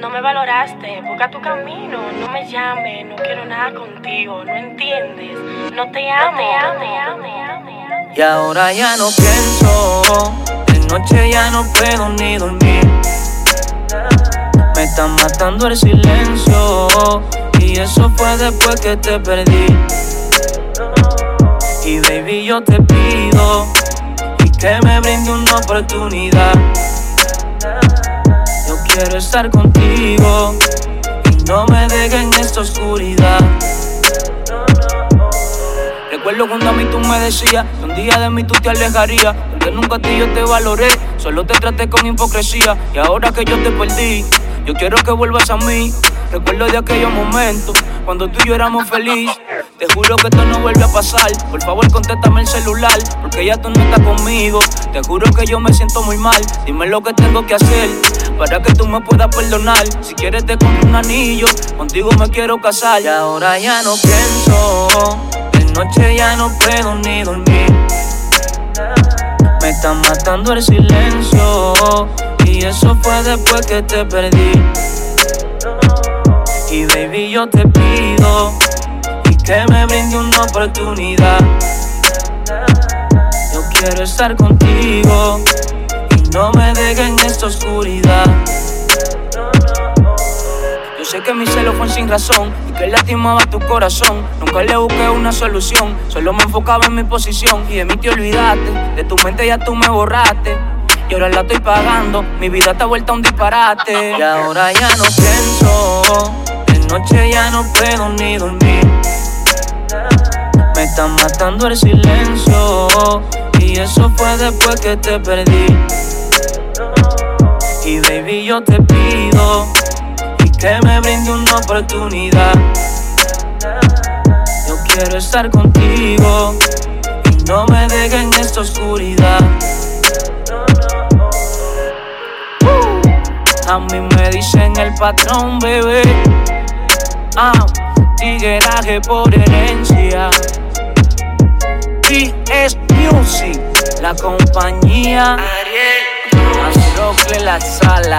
no me valoraste, busca tu camino, no me llames, no quiero nada contigo, no entiendes, no te amo. Y ahora ya no pienso, de noche ya no puedo ni dormir. Me está matando el silencio, y eso fue después que te perdí. Y baby, yo te pido y que me brinde una oportunidad. Yo quiero estar contigo y no me dejes en esta oscuridad. Recuerdo cuando a mí tú me decías que un día de mí tú te alejarías, porque nunca a ti yo te valoré, solo te traté con hipocresía. Y ahora que yo te perdí, yo quiero que vuelvas a mí. Recuerdo de aquellos momentos cuando tú y yo éramos felices. Te juro que esto no vuelve a pasar. Por favor, contéstame el celular, porque ya tú no estás conmigo. Te juro que yo me siento muy mal. Dime lo que tengo que hacer para que tú me puedas perdonar. Si quieres te compro un anillo, contigo me quiero casar. Y ahora ya no pienso, de noche ya no puedo ni dormir. Me está matando el silencio, y eso fue después que te perdí. Y baby, yo te pido y que me brinde una oportunidad. Yo quiero estar contigo y no me dejes en esta oscuridad. Yo sé que mis celos fueron sin razón y que lastimaba tu corazón. Nunca le busqué una solución, solo me enfocaba en mi posición. Y de mí te olvidaste, de tu mente ya tú me borraste. Y ahora la estoy pagando, mi vida está vuelta a un disparate. Y ahora ya no pienso, de noche ya no puedo ni dormir. Me está matando el silencio, y eso fue después que te perdí. Y baby, yo te pido y que me brinde una oportunidad. Yo quiero estar contigo y no me dejes en esta oscuridad. A mí me dicen el patrón, bebé. Tigueraje por herencia. PS Music, la compañía. Azrocle la sala.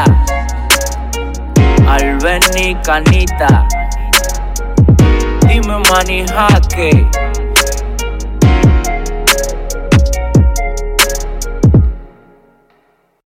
Albeni Canita. Dime Manny Jaque.